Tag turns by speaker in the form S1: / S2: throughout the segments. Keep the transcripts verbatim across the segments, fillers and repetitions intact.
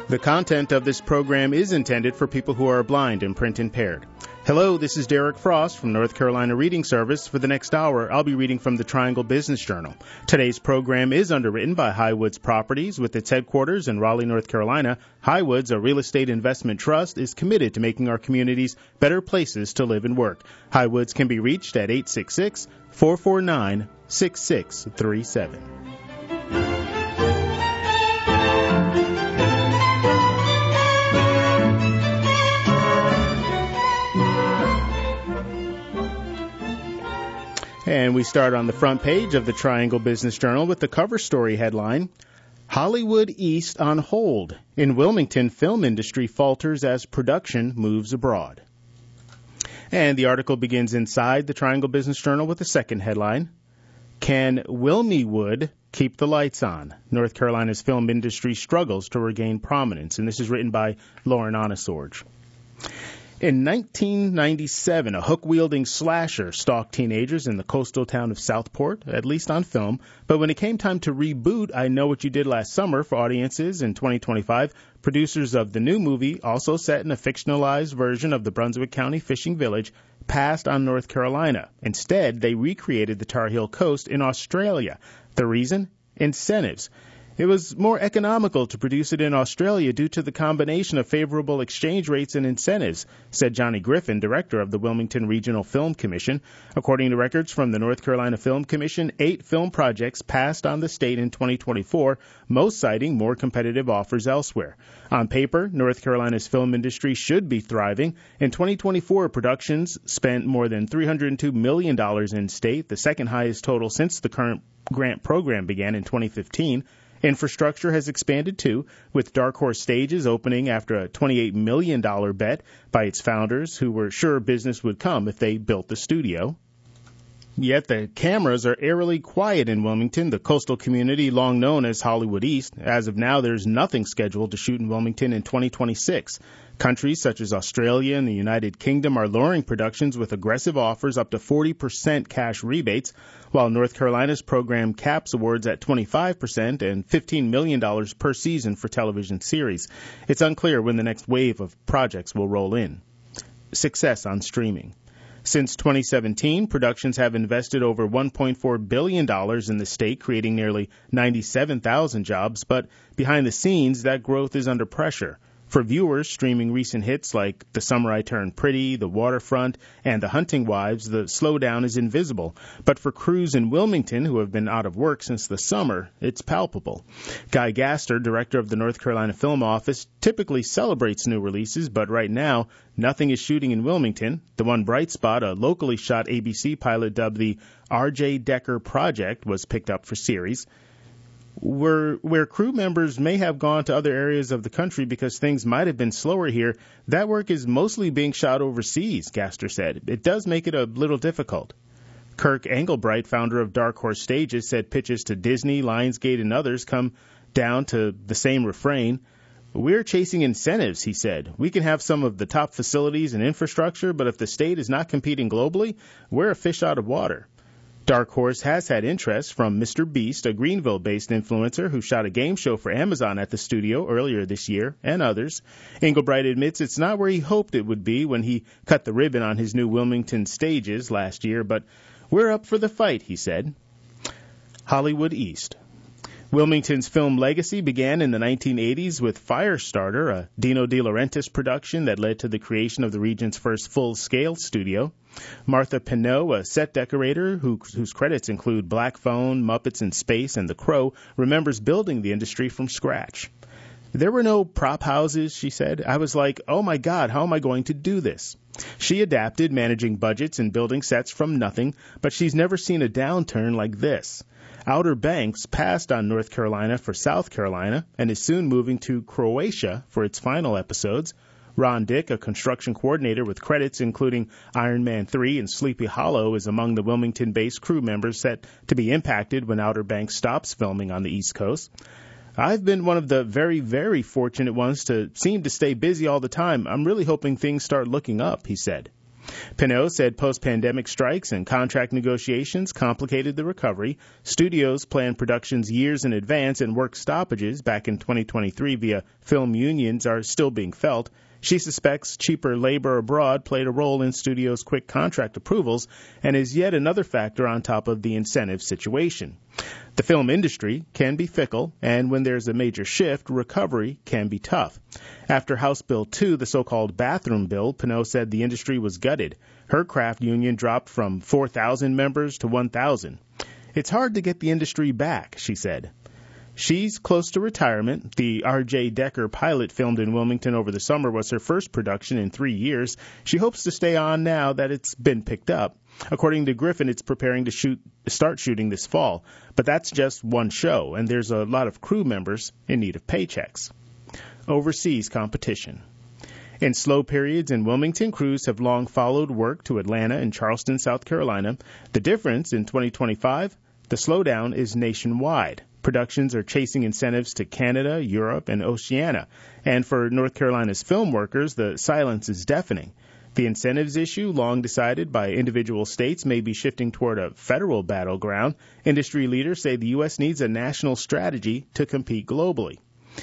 S1: The content of this program is intended for people who are blind and print impaired. Hello, this is Derek Frost from North Carolina Reading Service. For the next hour, I'll be reading from the Triangle Business Journal. Today's program is underwritten by Highwoods Properties. With its headquarters in Raleigh, North Carolina, Highwoods, a real estate investment trust, is committed to making our communities better places to live and work. Highwoods can be reached at eight six six, four four nine, six six three seven. And we start on the front page of the Triangle Business Journal with the cover story headline, Hollywood East on hold. In Wilmington, film industry falters as production moves abroad. And the article begins inside the Triangle Business Journal with the second headline, Can Wilmywood keep the lights on? North Carolina's film industry struggles to regain prominence. And this is written by Lauren Onesorge. In nineteen ninety-seven, a hook-wielding slasher stalked teenagers in the coastal town of Southport, at least on film. But when it came time to reboot I Know What You Did Last Summer for audiences in twenty twenty-five, producers of the new movie, also set in a fictionalized version of the Brunswick County fishing village, passed on North Carolina. Instead, they recreated the Tar Heel Coast in Australia. The reason? Incentives. It was more economical to produce it in Australia due to the combination of favorable exchange rates and incentives, said Johnny Griffin, director of the Wilmington Regional Film Commission. According to records from the North Carolina Film Commission, eight film projects passed on the state in twenty twenty-four, most citing more competitive offers elsewhere. On paper, North Carolina's film industry should be thriving. In twenty twenty-four, productions spent more than three hundred two million dollars in state, the second highest total since the current grant program began in twenty fifteen. Infrastructure has expanded, too, with Dark Horse Stages opening after a twenty-eight million dollars bet by its founders, who were sure business would come if they built the studio. Yet the cameras are eerily quiet in Wilmington, the coastal community long known as Hollywood East. As of now, there's nothing scheduled to shoot in Wilmington in twenty twenty-six. Countries such as Australia and the United Kingdom are luring productions with aggressive offers up to forty percent cash rebates, while North Carolina's program caps awards at twenty-five percent and fifteen million dollars per season for television series. It's unclear when the next wave of projects will roll in. Success on streaming. Since twenty seventeen, productions have invested over one point four billion dollars in the state, creating nearly ninety-seven thousand jobs, but behind the scenes, that growth is under pressure. For viewers streaming recent hits like The Summer I Turned Pretty, The Waterfront, and The Hunting Wives, the slowdown is invisible. But for crews in Wilmington who have been out of work since the summer, it's palpable. Guy Gaster, director of the North Carolina Film Office, typically celebrates new releases, but right now, nothing is shooting in Wilmington. The one bright spot, a locally shot A B C pilot dubbed the R J Decker Project, was picked up for series. Where, where crew members may have gone to other areas of the country because things might have been slower here, that work is mostly being shot overseas, Gaster said. It does make it a little difficult. Kirk Engelbright, founder of Dark Horse Stages, said pitches to Disney, Lionsgate, and others come down to the same refrain. We're chasing incentives, he said. We can have some of the top facilities and infrastructure, but if the state is not competing globally, we're a fish out of water. Dark Horse has had interest from Mister Beast, a Greenville-based influencer who shot a game show for Amazon at the studio earlier this year, and others. Engelbright admits it's not where he hoped it would be when he cut the ribbon on his new Wilmington Stages last year, but we're up for the fight, he said. Hollywood East. Wilmington's film legacy began in the nineteen eighties with Firestarter, a Dino De Laurentiis production that led to the creation of the region's first full-scale studio. Martha Pinot, a set decorator who, whose credits include Black Phone, Muppets in Space, and The Crow, remembers building the industry from scratch. There were no prop houses, she said. I was like, oh my God, how am I going to do this? She adapted, managing budgets and building sets from nothing, but she's never seen a downturn like this. Outer Banks passed on North Carolina for South Carolina and is soon moving to Croatia for its final episodes. Ron Dick, a construction coordinator with credits including Iron Man three and Sleepy Hollow, is among the Wilmington-based crew members set to be impacted when Outer Banks stops filming on the East Coast. I've been one of the very, very fortunate ones to seem to stay busy all the time. I'm really hoping things start looking up, he said. Pinault said post-pandemic strikes and contract negotiations complicated the recovery. Studios planned productions years in advance, and work stoppages back in twenty twenty-three via film unions are still being felt. She suspects cheaper labor abroad played a role in studios' quick contract approvals and is yet another factor on top of the incentive situation. The film industry can be fickle, and when there's a major shift, recovery can be tough. After House Bill two, the so-called bathroom bill, Pinault said the industry was gutted. Her craft union dropped from four thousand members to one thousand. It's hard to get the industry back, she said. She's close to retirement. The R J Decker pilot filmed in Wilmington over the summer was her first production in three years. She hopes to stay on now that it's been picked up. According to Griffin, it's preparing to shoot, start shooting this fall. But that's just one show, and there's a lot of crew members in need of paychecks. Overseas competition. In slow periods in Wilmington, crews have long followed work to Atlanta and Charleston, South Carolina. The difference in twenty twenty-five, the slowdown is nationwide. Productions are chasing incentives to Canada, Europe, and Oceania. And for North Carolina's film workers, the silence is deafening. The incentives issue, long decided by individual states, may be shifting toward a federal battleground. Industry leaders say the U S needs a national strategy to compete globally.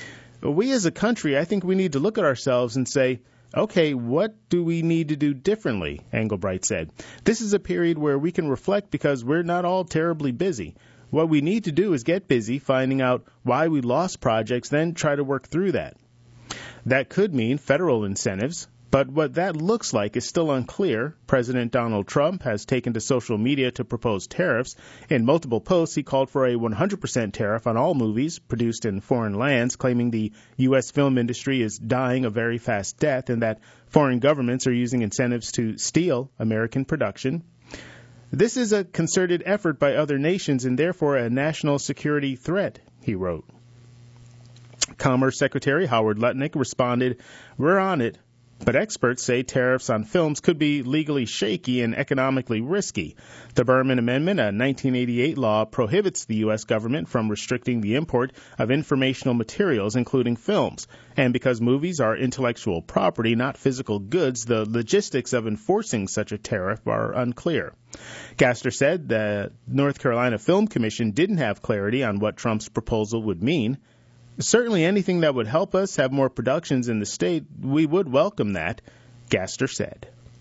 S1: We as a country, I think we need to look at ourselves and say, okay, what do we need to do differently, Engelbright said. This is a period where we can reflect because we're not all terribly busy. What we need to do is get busy finding out why we lost projects, then try to work through that. That could mean federal incentives, but what that looks like is still unclear. President Donald Trump has taken to social media to propose tariffs. In multiple posts, he called for a one hundred percent tariff on all movies produced in foreign lands, claiming the U S film industry is dying a very fast death and that foreign governments are using incentives to steal American production. This is a concerted effort by other nations and therefore a national security threat, he wrote. Commerce Secretary Howard Lutnick responded, "We're on it, but experts say tariffs on films could be legally shaky and economically risky. The Berman Amendment, a nineteen eighty-eight law, prohibits the U S government from restricting the import of informational materials, including films. And because movies are intellectual property, not physical goods, the logistics of enforcing such a tariff are unclear." Gaster said the North Carolina Film Commission didn't have clarity on what Trump's proposal would mean. "Certainly anything that would help us have more productions in the state, we would welcome that," Gaster said.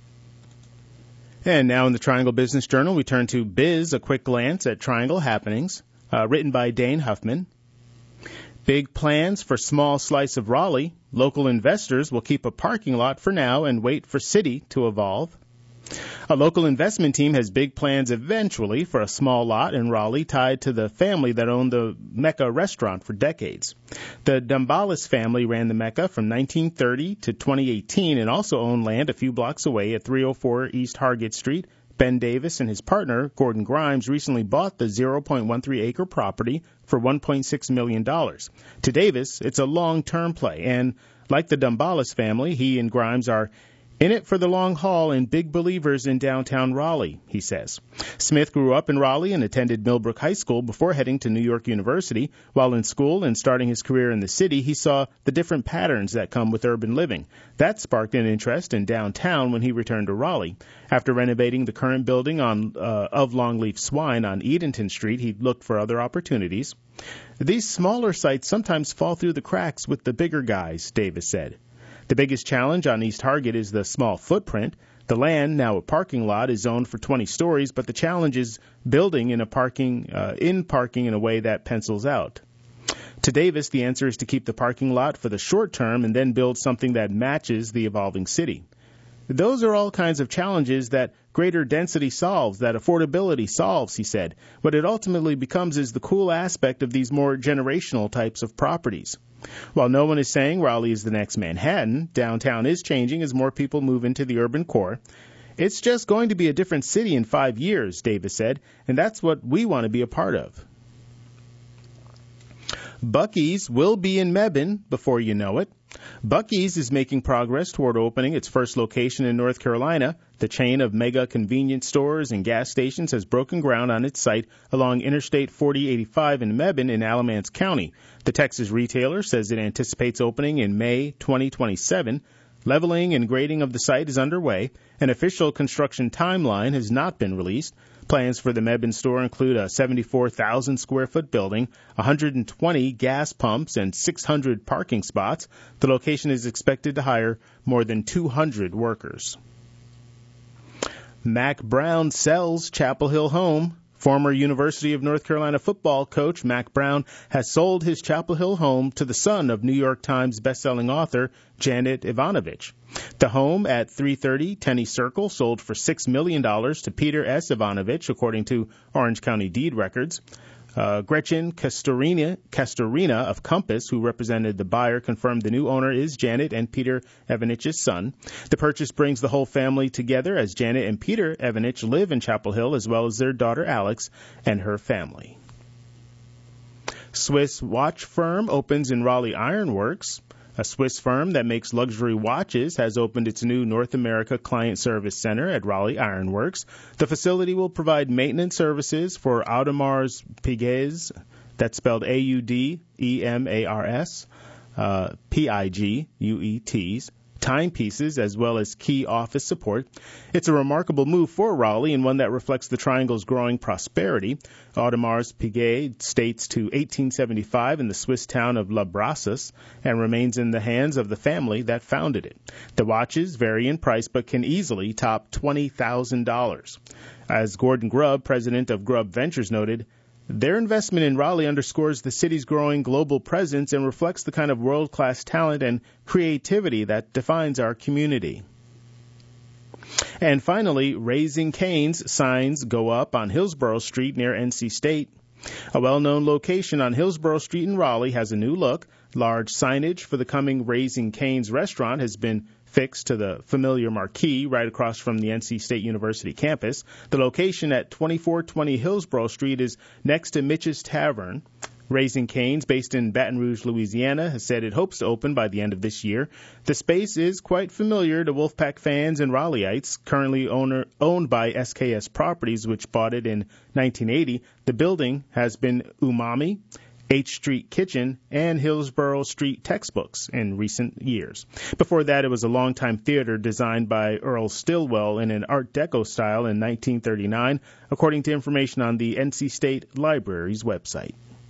S1: And now in the Triangle Business Journal, we turn to Biz, a quick glance at Triangle happenings, uh, written by Dane Huffman. Big plans for small slice of Raleigh. Local investors will keep a parking lot for now and wait for city to evolve. A local investment team has big plans eventually for a small lot in Raleigh tied to the family that owned the Mecca restaurant for decades. The Dumbalis family ran the Mecca from nineteen thirty to twenty eighteen and also owned land a few blocks away at three oh four East Hargett Street. Ben Davis and his partner, Gordon Grimes, recently bought the zero point one three acre property for one point six million dollars. To Davis, it's a long-term play, and like the Dumbalis family, he and Grimes are in it for the long haul and big believers in downtown Raleigh, he says. Smith grew up in Raleigh and attended Millbrook High School before heading to New York University. While in school and starting his career in the city, he saw the different patterns that come with urban living. That sparked an interest in downtown when he returned to Raleigh. After renovating the current building on uh, of Longleaf Swine on Edenton Street, he looked for other opportunities. These smaller sites sometimes fall through the cracks with the bigger guys, Davis said. The biggest challenge on East Hargett is the small footprint. The land, now a parking lot, is zoned for twenty stories, but the challenge is building in a parking uh, in parking in a way that pencils out. To Davis, the answer is to keep the parking lot for the short term and then build something that matches the evolving city. Those are all kinds of challenges that greater density solves, that affordability solves, he said. What it ultimately becomes is the cool aspect of these more generational types of properties. While no one is saying Raleigh is the next Manhattan, downtown is changing as more people move into the urban core. It's just going to be a different city in five years, Davis said, and that's what we want to be a part of. Buc-ee's will be in Mebane before you know it. Buc-ee's is making progress toward opening its first location in North Carolina. The chain of mega convenience stores and gas stations has broken ground on its site along Interstate forty eighty-five in Mebane in Alamance County. The Texas retailer says it anticipates opening in May twenty twenty-seven. Leveling and grading of the site is underway. An official construction timeline has not been released. Plans for the Mebane store include a seventy-four thousand square foot building, one hundred twenty gas pumps, and six hundred parking spots. The location is expected to hire more than two hundred workers. Mack Brown sells Chapel Hill home. Former University of North Carolina football coach Mack Brown has sold his Chapel Hill home to the son of New York Times bestselling author Janet Ivanovich. The home at three thirty Tenney Circle sold for six million dollars to Peter S. Ivanovich, according to Orange County deed records. Uh, Gretchen Castorina, Castorina of Compass, who represented the buyer, confirmed the new owner is Janet and Peter Evanich's son. The purchase brings the whole family together as Janet and Peter Evanich live in Chapel Hill, as well as their daughter Alex and her family. Swiss watch firm opens in Raleigh Ironworks. A Swiss firm that makes luxury watches has opened its new North America Client Service Center at Raleigh Ironworks. The facility will provide maintenance services for Audemars Piguet's, that's spelled A U D E M A R S, uh, P I G U E T's, timepieces, as well as key office support. It's a remarkable move for Raleigh and one that reflects the Triangle's growing prosperity. Audemars Piguet dates to eighteen seventy-five in the Swiss town of La Brassus and remains in the hands of the family that founded it. The watches vary in price but can easily top twenty thousand dollars. As Gordon Grubb, president of Grubb Ventures, noted, their investment in Raleigh underscores the city's growing global presence and reflects the kind of world-class talent and creativity that defines our community. And finally, Raising Cane's signs go up on Hillsborough Street near N C State. A well-known location on Hillsborough Street in Raleigh has a new look. Large signage for the coming Raising Cane's restaurant has been fixed to the familiar marquee right across from the N C State University campus. The location at twenty-four twenty Hillsborough Street is next to Mitch's Tavern. Raising Cane's, based in Baton Rouge, Louisiana, has said it hopes to open by the end of this year. The space is quite familiar to Wolfpack fans and Raleigheites, currently owner, owned by S K S Properties, which bought it in nineteen eighty. The building has been Umami, H Street Kitchen, and Hillsborough Street textbooks in recent years. Before that, it was a longtime theater designed by Earl Stillwell in an Art Deco style in nineteen thirty-nine, according to information on the N C State Library's website.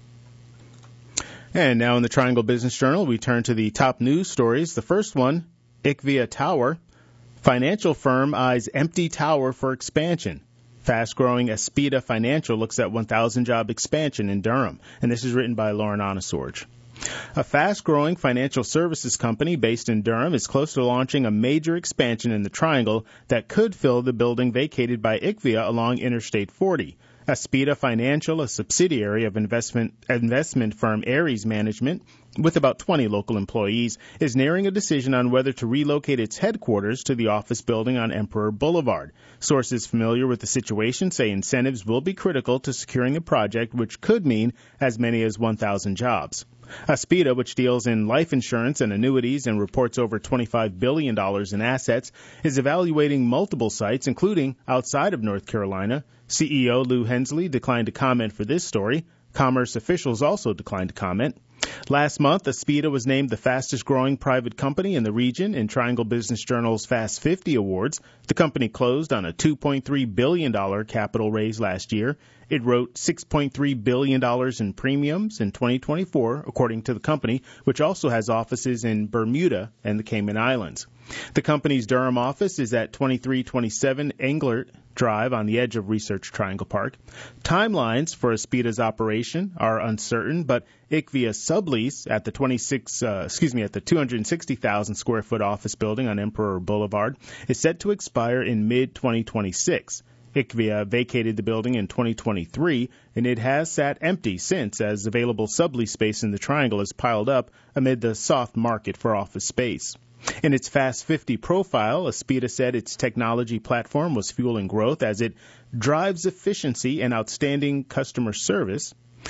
S1: And now in the Triangle Business Journal, we turn to the top news stories. The first one, I C V I A Tower. Financial firm eyes empty tower for expansion. Fast-growing Aspida Financial looks at one thousand job expansion in Durham. And this is written by Lauren Onesorge. A fast-growing financial services company based in Durham is close to launching a major expansion in the Triangle that could fill the building vacated by I C V I A along Interstate forty. Aspida Financial, a subsidiary of investment investment firm Ares Management, with about twenty local employees, is nearing a decision on whether to relocate its headquarters to the office building on Emperor Boulevard. Sources familiar with the situation say incentives will be critical to securing the project, which could mean as many as one thousand jobs. Aspida, which deals in life insurance and annuities and reports over twenty-five billion dollars in assets, is evaluating multiple sites, including outside of North Carolina. C E O Lou Hensley declined to comment for this story. Commerce officials also declined to comment. Last month, Aspida was named the fastest-growing private company in the region in Triangle Business Journal's Fast fifty Awards. The company closed on a two point three billion dollars capital raise last year. It wrote six point three billion dollars in premiums in twenty twenty-four, according to the company, which also has offices in Bermuda and the Cayman Islands. The company's Durham office is at twenty-three twenty-seven Englert Drive on the edge of Research Triangle Park. Timelines for Aspida's operation are uncertain, but I C V A's sublease at the twenty-six, uh, excuse me, at the two hundred sixty thousand square foot office building on Emperor Boulevard is set to expire in mid twenty twenty-six. I C V A vacated the building in twenty twenty-three, and it has sat empty since, as available sublease space in the Triangle has piled up amid the soft market for office space. In its Fast fifty profile, Aspida said its technology platform was fueling growth as it drives efficiency and outstanding customer service.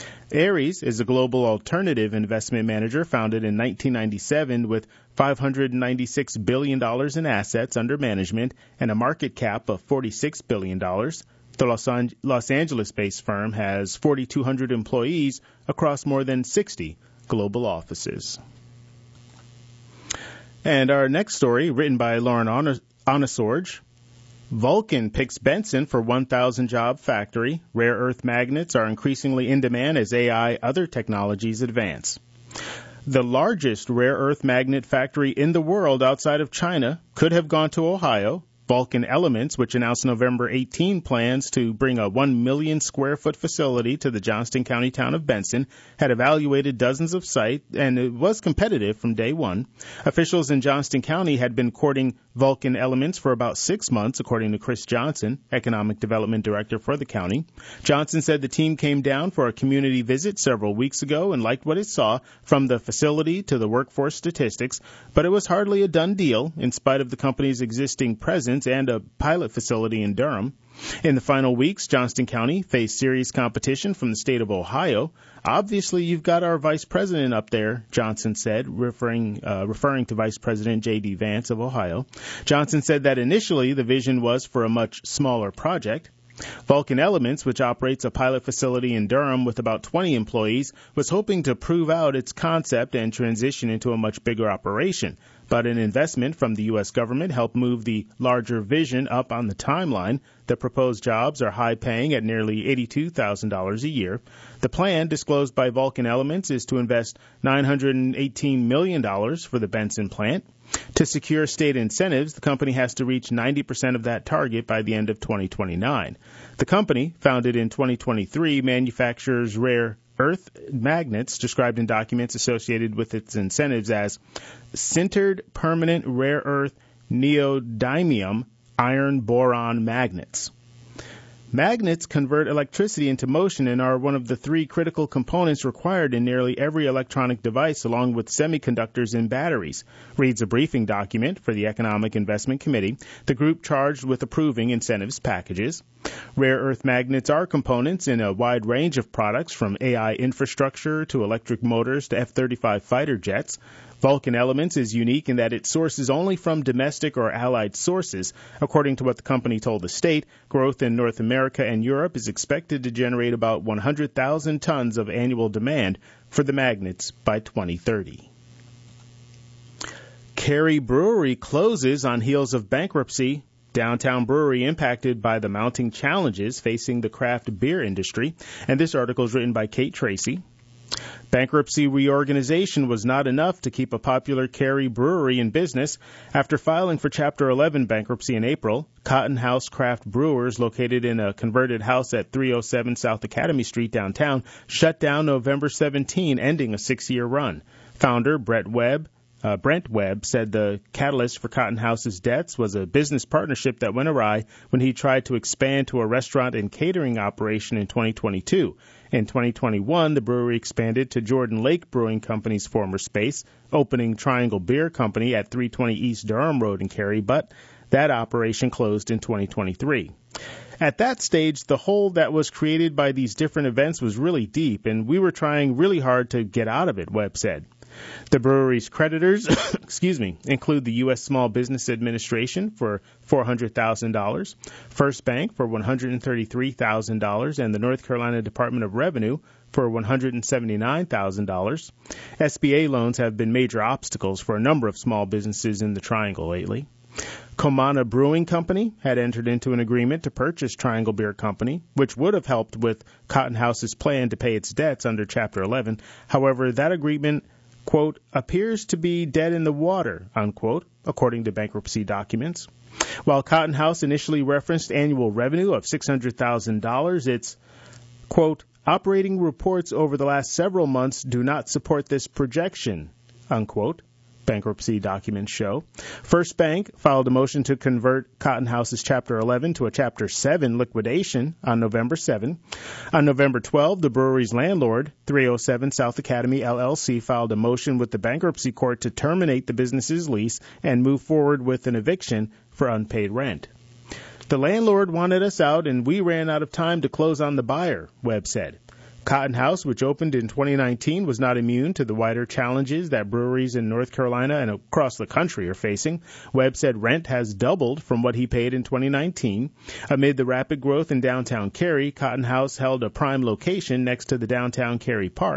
S1: Ares is a global alternative investment manager founded in nineteen ninety-seven with five hundred ninety-six billion dollars in assets under management and a market cap of forty-six billion dollars. The Los, An- Los Angeles-based firm has four thousand two hundred employees across more than sixty global offices. And our next story, written by Lauren Onesorge. Vulcan picks Benson for one thousand job factory. Rare earth magnets are increasingly in demand as A I other technologies advance. The largest rare earth magnet factory in the world outside of China could have gone to Ohio. Vulcan Elements, which announced November eighteenth plans to bring a one million square foot facility to the Johnston County town of Benson, had evaluated dozens of sites, and it was competitive from day one. Officials in Johnston County had been courting Vulcan Elements for about six months, according to Chris Johnson, Economic Development Director for the county. Johnson said the team came down for a community visit several weeks ago and liked what it saw, from the facility to the workforce statistics, but it was hardly a done deal in spite of the company's existing presence and a pilot facility in Durham. In the final weeks, Johnston County faced serious competition from the state of Ohio. Obviously, you've got our vice president up there, Johnson said, referring uh, referring to Vice President J D. Vance of Ohio. Johnson said that initially the vision was for a much smaller project. Vulcan Elements, which operates a pilot facility in Durham with about twenty employees, was hoping to prove out its concept and transition into a much bigger operation. But an investment from the U S government helped move the larger vision up on the timeline. The proposed jobs are high-paying at nearly eighty-two thousand dollars a year. The plan, disclosed by Vulcan Elements, is to invest nine hundred eighteen million dollars for the Benson plant. To secure state incentives, the company has to reach ninety percent of that target by the end of twenty twenty-nine. The company, founded in twenty twenty-three, manufactures rare earth magnets, described in documents associated with its incentives as sintered permanent rare earth neodymium iron boron magnets. Magnets convert electricity into motion and are one of the three critical components required in nearly every electronic device, along with semiconductors and batteries, reads a briefing document for the Economic Investment Committee, the group charged with approving incentives packages. Rare earth magnets are components in a wide range of products, from A I infrastructure to electric motors to F thirty-five fighter jets. Vulcan Elements is unique in that it sources only from domestic or allied sources. According to what the company told the state, growth in North America and Europe is expected to generate about one hundred thousand tons of annual demand for the magnets by twenty thirty. Cary Brewery closes on heels of bankruptcy. Downtown brewery impacted by the mounting challenges facing the craft beer industry. And this article is written by Kate Tracy. Bankruptcy reorganization was not enough to keep a popular Cary brewery in business. After filing for Chapter eleven bankruptcy in April, Cotton House Craft Brewers, located in a converted house at three oh seven South Academy Street downtown, shut down November seventeenth, ending a six-year run. Founder Brett Webb Uh, Brent Webb said the catalyst for Cotton House's debts was a business partnership that went awry when he tried to expand to a restaurant and catering operation in twenty twenty-two. In twenty twenty-one, the brewery expanded to Jordan Lake Brewing Company's former space, opening Triangle Beer Company at three twenty East Durham Road in Cary, but that operation closed in twenty twenty-three. At that stage, the hole that was created by these different events was really deep, and we were trying really hard to get out of it, Webb said. The brewery's creditors excuse me, include the U S Small Business Administration for four hundred thousand dollars, First Bank for one hundred thirty-three thousand dollars, and the North Carolina Department of Revenue for one hundred seventy-nine thousand dollars. S B A loans have been major obstacles for a number of small businesses in the Triangle lately. Comana Brewing Company had entered into an agreement to purchase Triangle Beer Company, which would have helped with Cotton House's plan to pay its debts under Chapter eleven. However, that agreement, quote, appears to be dead in the water, unquote, according to bankruptcy documents. While Cotton House initially referenced annual revenue of six hundred thousand dollars, its, quote, operating reports over the last several months do not support this projection, unquote, bankruptcy documents show. First Bank filed a motion to convert Cotton House's Chapter eleven to a Chapter seven liquidation on November seventh. On November twelfth, the brewery's landlord, three oh seven South Academy L L C, filed a motion with the bankruptcy court to terminate the business's lease and move forward with an eviction for unpaid rent. The landlord wanted us out, and we ran out of time to close on the buyer, Webb said. Cotton House, which opened in twenty nineteen, was not immune to the wider challenges that breweries in North Carolina and across the country are facing. Webb said rent has doubled from what he paid in twenty nineteen. Amid the rapid growth in downtown Cary, Cotton House held a prime location next to the downtown Cary Park.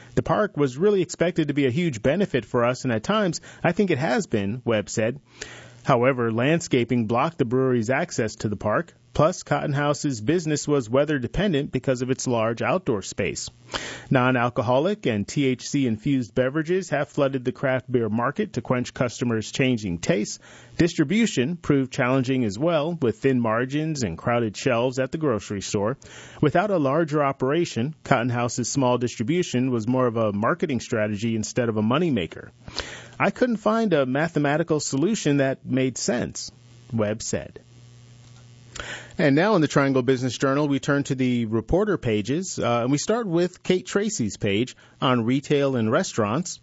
S1: The park was really expected to be a huge benefit for us, and at times I think it has been, Webb said. However, landscaping blocked the brewery's access to the park. Plus, Cotton House's business was weather-dependent because of its large outdoor space. Non-alcoholic and T H C-infused beverages have flooded the craft beer market to quench customers' changing tastes. Distribution proved challenging as well, with thin margins and crowded shelves at the grocery store. Without a larger operation, Cotton House's small distribution was more of a marketing strategy instead of a moneymaker. I couldn't find a mathematical solution that made sense, Webb said. And now in the Triangle Business Journal, we turn to the reporter pages, uh, and we start with Kate Tracy's page on retail and restaurants.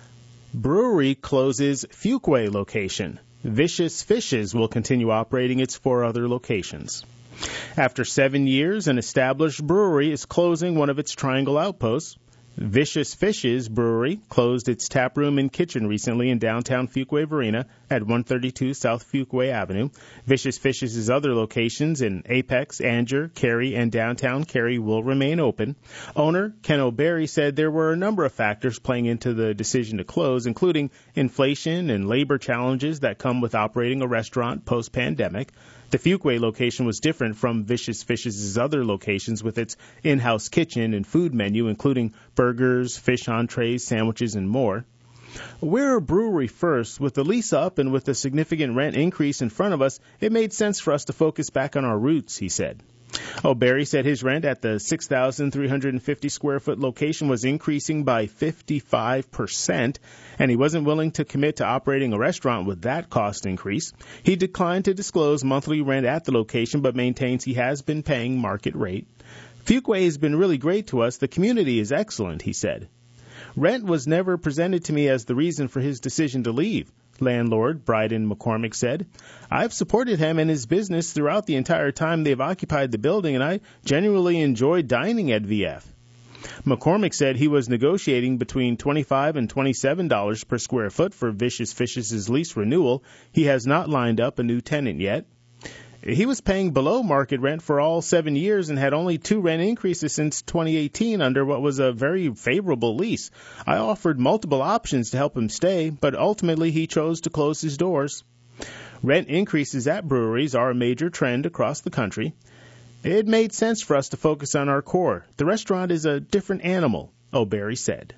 S1: Brewery closes Fuquay location. Vicious Fishes will continue operating its four other locations. After seven years, an established brewery is closing one of its Triangle outposts. Vicious Fishes Brewery closed its tap room and kitchen recently in downtown Fuquay-Varina at one thirty-two South Fuquay Avenue. Vicious Fishes' other locations in Apex, Anger, Cary, and downtown Cary will remain open. Owner Ken O'Berry said there were a number of factors playing into the decision to close, including inflation and labor challenges that come with operating a restaurant post-pandemic. The Fuquay location was different from Vicious Fishes' other locations with its in-house kitchen and food menu, including burgers, fish entrees, sandwiches, and more. We're a brewery first. With the lease up and with a significant rent increase in front of us, it made sense for us to focus back on our roots, he said. O'Berry said his rent at the six thousand three hundred fifty square foot location was increasing by fifty-five percent, and he wasn't willing to commit to operating a restaurant with that cost increase. He declined to disclose monthly rent at the location, but maintains he has been paying market rate. Fuquay has been really great to us. The community is excellent, he said. Rent was never presented to me as the reason for his decision to leave, landlord Bryden McCormick said. I've supported him and his business throughout the entire time they've occupied the building, and I genuinely enjoyed dining at V F. McCormick said he was negotiating between twenty-five dollars and twenty-seven dollars per square foot for Vicious Fishes' lease renewal. He has not lined up a new tenant yet. He was paying below market rent for all seven years and had only two rent increases since twenty eighteen under what was a very favorable lease. I offered multiple options to help him stay, but ultimately he chose to close his doors. Rent increases at breweries are a major trend across the country. It made sense for us to focus on our core. The restaurant is a different animal, O'Berry said.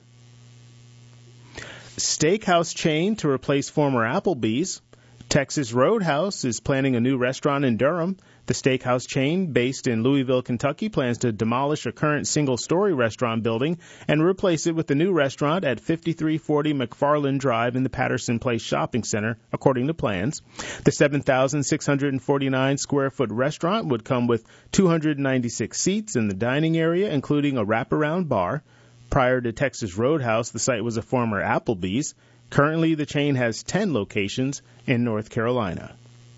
S1: Steakhouse chain to replace former Applebee's. Texas Roadhouse is planning a new restaurant in Durham. The steakhouse chain, based in Louisville, Kentucky, plans to demolish a current single-story restaurant building and replace it with a new restaurant at fifty-three forty McFarland Drive in the Patterson Place Shopping Center, according to plans. The seven thousand six hundred forty-nine square foot restaurant would come with two hundred ninety-six seats in the dining area, including a wraparound bar. Prior to Texas Roadhouse, the site was a former Applebee's. Currently, the chain has ten locations in North Carolina.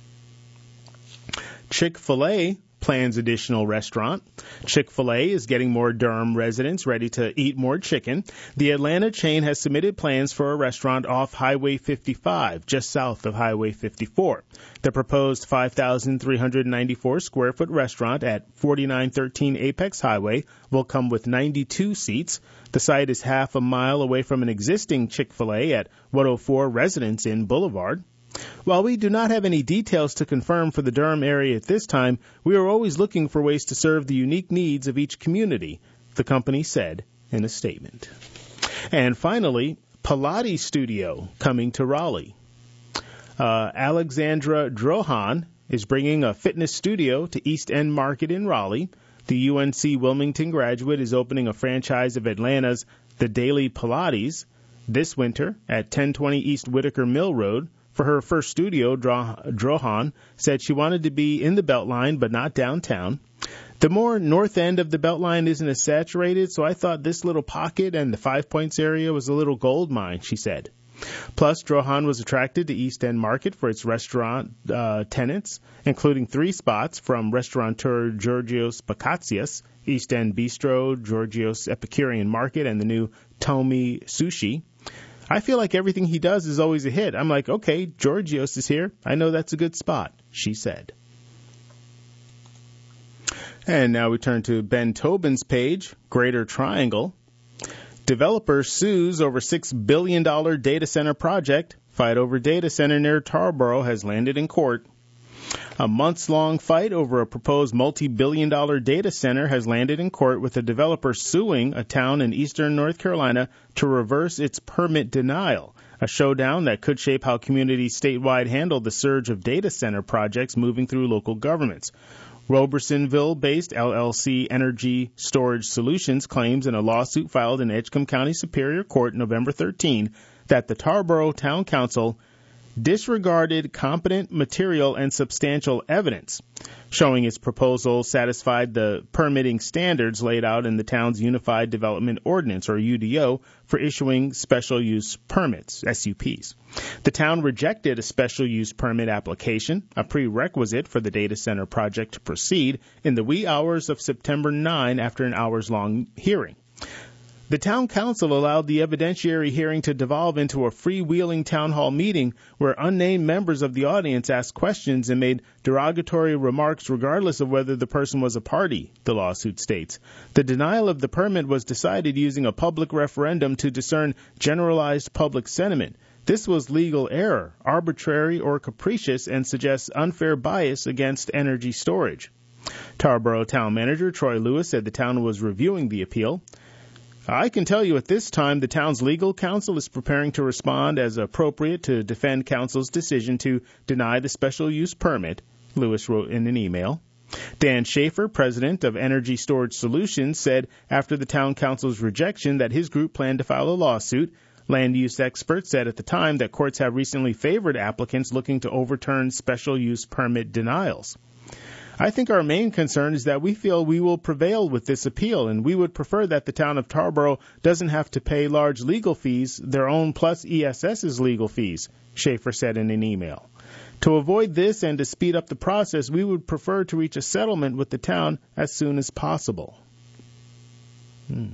S1: Chick-fil-A plans additional restaurant. Chick-fil-A is getting more Durham residents ready to eat more chicken. The Atlanta chain has submitted plans for a restaurant off Highway fifty-five, just south of Highway fifty-four. The proposed five thousand three hundred ninety-four square foot restaurant at forty-nine thirteen Apex Highway will come with ninety-two seats. The site is half a mile away from an existing Chick-fil-A at one oh four Residence Inn Boulevard. While we do not have any details to confirm for the Durham area at this time, we are always looking for ways to serve the unique needs of each community, the company said in a statement. And finally, Pilates Studio coming to Raleigh. Uh, Alexandra Drohan is bringing a fitness studio to East End Market in Raleigh. The U N C Wilmington graduate is opening a franchise of Atlanta's The Daily Pilates this winter at ten twenty East Whitaker Mill Road. For her first studio, Drohan said she wanted to be in the Beltline but not downtown. The more north end of the Beltline isn't as saturated, so I thought this little pocket and the Five Points area was a little gold mine, she said. Plus, Drohan was attracted to East End Market for its restaurant uh, tenants, including three spots from restaurateur Georgios Bakatsias, East End Bistro, Georgios Epicurean Market, and the new Tomi Sushi. I feel like everything he does is always a hit. I'm like, okay, Georgios is here. I know that's a good spot, she said. And now we turn to Ben Tobin's page, Greater Triangle. Developer sues over six billion dollars data center project. Fight over data center near Tarboro has landed in court. A months-long fight over a proposed multi-billion dollar data center has landed in court, with a developer suing a town in eastern North Carolina to reverse its permit denial, a showdown that could shape how communities statewide handle the surge of data center projects moving through local governments. Robersonville-based L L C Energy Storage Solutions claims in a lawsuit filed in Edgecombe County Superior Court November thirteenth that the Tarboro Town Council disregarded competent material and substantial evidence, showing its proposal satisfied the permitting standards laid out in the town's Unified Development Ordinance, or U D O, for issuing special use permits, S U Ps. The town rejected a special use permit application, a prerequisite for the data center project to proceed, in the wee hours of September ninth after an hours-long hearing. The town council allowed the evidentiary hearing to devolve into a freewheeling town hall meeting where unnamed members of the audience asked questions and made derogatory remarks regardless of whether the person was a party, the lawsuit states. The denial of the permit was decided using a public referendum to discern generalized public sentiment. This was legal error, arbitrary or capricious, and suggests unfair bias against energy storage. Tarboro Town Manager Troy Lewis said the town was reviewing the appeal. I can tell you at this time the town's legal counsel is preparing to respond as appropriate to defend council's decision to deny the special use permit, Lewis wrote in an email. Dan Schaefer, president of Energy Storage Solutions, said after the town council's rejection that his group planned to file a lawsuit. Land use experts said at the time that courts have recently favored applicants looking to overturn special use permit denials. I think our main concern is that we feel we will prevail with this appeal, and we would prefer that the town of Tarboro doesn't have to pay large legal fees, their own plus ESS's legal fees, Schaefer said in an email. To avoid this and to speed up the process, we would prefer to reach a settlement with the town as soon as possible. Hmm.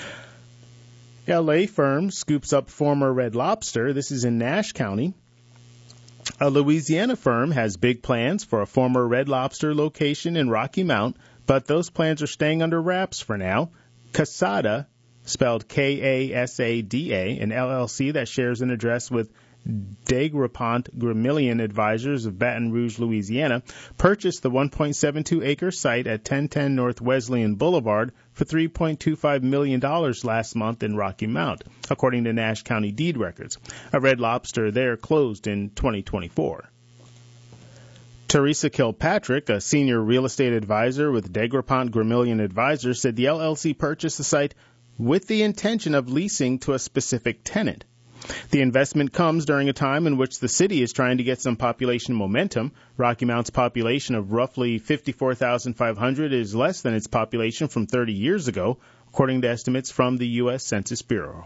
S1: L A firm scoops up former Red Lobster. This is in Nash County. A Louisiana firm has big plans for a former Red Lobster location in Rocky Mount, but those plans are staying under wraps for now. Casada, spelled K A S A D A, an L L C that shares an address with Degrapont Gramillion Advisors of Baton Rouge, Louisiana, purchased the one point seven two acre site at ten ten North Wesleyan Boulevard for three point two five million dollars last month in Rocky Mount, according to Nash County deed records. A Red Lobster there closed in twenty twenty-four. Teresa Kilpatrick, a senior real estate advisor with Degrapont Gramillion Advisors, said the L L C purchased the site with the intention of leasing to a specific tenant. The investment comes during a time in which the city is trying to get some population momentum. Rocky Mount's population of roughly fifty-four thousand five hundred is less than its population from thirty years ago, according to estimates from the U S Census Bureau.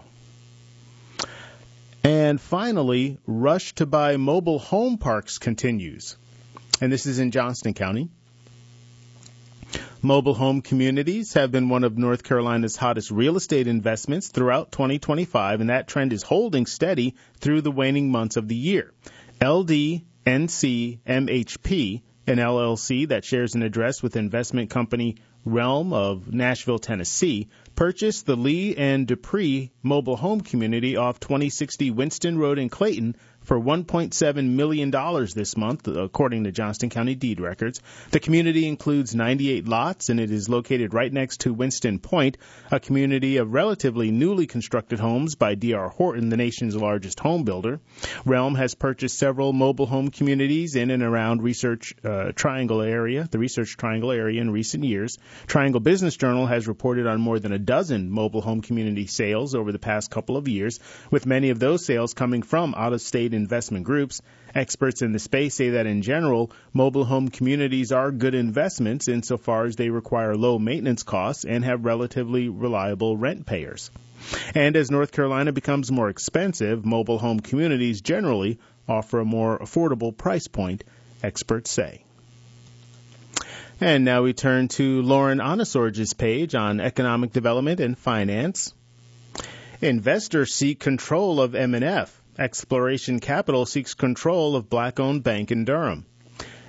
S1: And finally, rush to buy mobile home parks continues. And this is in Johnston County. Mobile home communities have been one of North Carolina's hottest real estate investments throughout twenty twenty-five, and that trend is holding steady through the waning months of the year. L D N C M H P, an L L C that shares an address with investment company Realm of Nashville, Tennessee, purchased the Lee and Dupree mobile home community off twenty sixty Winston Road in Clayton for one point seven million dollars this month, according to Johnston County deed records. The community includes ninety-eight lots, and it is located right next to Winston Point, a community of relatively newly constructed homes by D R Horton, the nation's largest home builder. Realm has purchased several mobile home communities in and around Research uh, Triangle area, the Research Triangle area in recent years. Triangle Business Journal has reported on more than a dozen mobile home community sales over the past couple of years, with many of those sales coming from out-of-state investment groups. Experts in the space say that in general, mobile home communities are good investments insofar as they require low maintenance costs and have relatively reliable rent payers. And as North Carolina becomes more expensive, mobile home communities generally offer a more affordable price point, experts say. And now we turn to Lauren Onosorge's page on economic development and finance. Investors seek control of M and F. Exploration Capital seeks control of black-owned bank in Durham.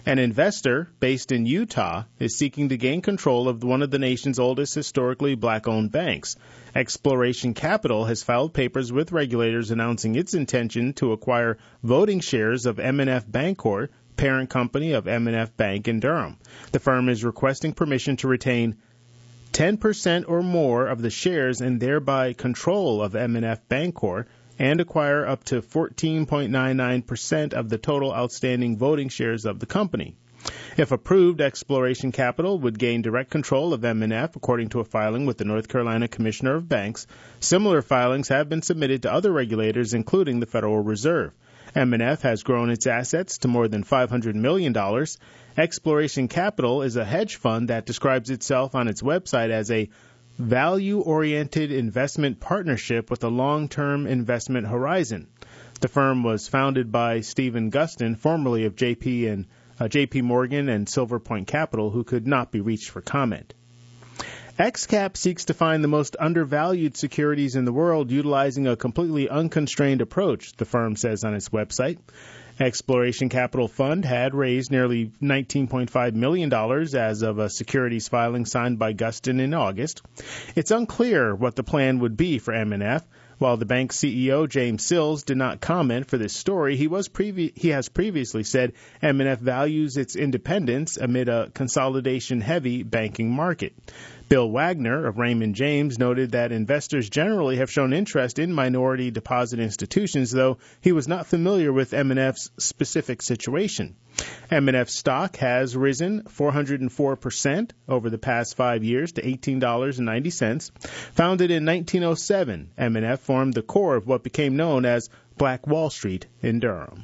S1: An investor based in Utah is seeking to gain control of one of the nation's oldest historically black-owned banks. Exploration Capital has filed papers with regulators announcing its intention to acquire voting shares of M and F Bancorp, parent company of M and F Bank in Durham. The firm is requesting permission to retain ten percent or more of the shares and thereby control of M and F Bancorp, and acquire up to fourteen point nine nine percent of the total outstanding voting shares of the company. If approved, Exploration Capital would gain direct control of M and F, according to a filing with the North Carolina Commissioner of Banks. Similar filings have been submitted to other regulators, including the Federal Reserve. M and F has grown its assets to more than five hundred million dollars. Exploration Capital is a hedge fund that describes itself on its website as a value-oriented investment partnership with a long-term investment horizon. The firm was founded by Stephen Gustin, formerly of J P and uh, J P Morgan and Silver Point Capital, who could not be reached for comment. X CAP seeks to find the most undervalued securities in the world utilizing a completely unconstrained approach, the firm says on its website. Exploration Capital Fund had raised nearly nineteen point five million dollars as of a securities filing signed by Gustin in August. It's unclear what the plan would be for M and F. While the bank's C E O, James Sills, did not comment for this story, he was previ- he has previously said M and F values its independence amid a consolidation-heavy banking market. Bill Wagner of Raymond James noted that investors generally have shown interest in minority deposit institutions, though he was not familiar with M and F's specific situation. M and F stock has risen four hundred four percent over the past five years to eighteen dollars and ninety cents. Founded in nineteen oh seven, M and F formed the core of what became known as Black Wall Street in Durham.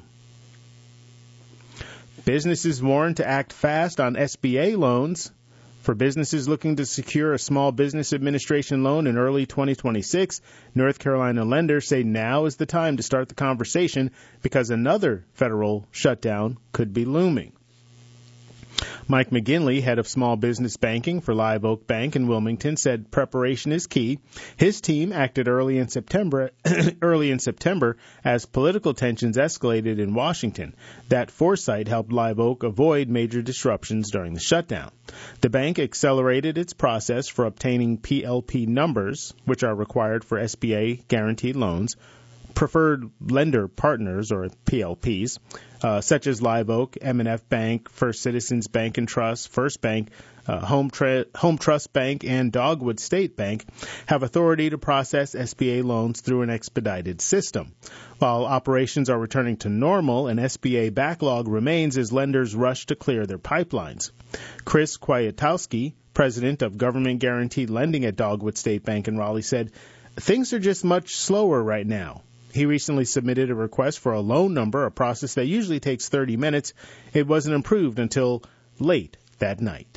S1: Businesses warned to act fast on S B A loans. For businesses looking to secure a Small Business Administration loan in early twenty twenty-six, North Carolina lenders say now is the time to start the conversation because another federal shutdown could be looming. Mike McGinley, head of small business banking for Live Oak Bank in Wilmington, said preparation is key. His team acted early in September early in September as political tensions escalated in Washington. That foresight helped Live Oak avoid major disruptions during the shutdown. The bank accelerated its process for obtaining P L P numbers, which are required for S B A guaranteed loans. Preferred lender partners, or P L Ps, uh, such as Live Oak, M and F Bank, First Citizens Bank and Trust, First Bank, uh, Home, Tra- Home Trust Bank, and Dogwood State Bank, have authority to process S B A loans through an expedited system. While operations are returning to normal, an S B A backlog remains as lenders rush to clear their pipelines. Chris Kwiatkowski, president of Government Guaranteed Lending at Dogwood State Bank in Raleigh, said, "Things are just much slower right now." He recently submitted a request for a loan number, a process that usually takes thirty minutes. It wasn't approved until late that night.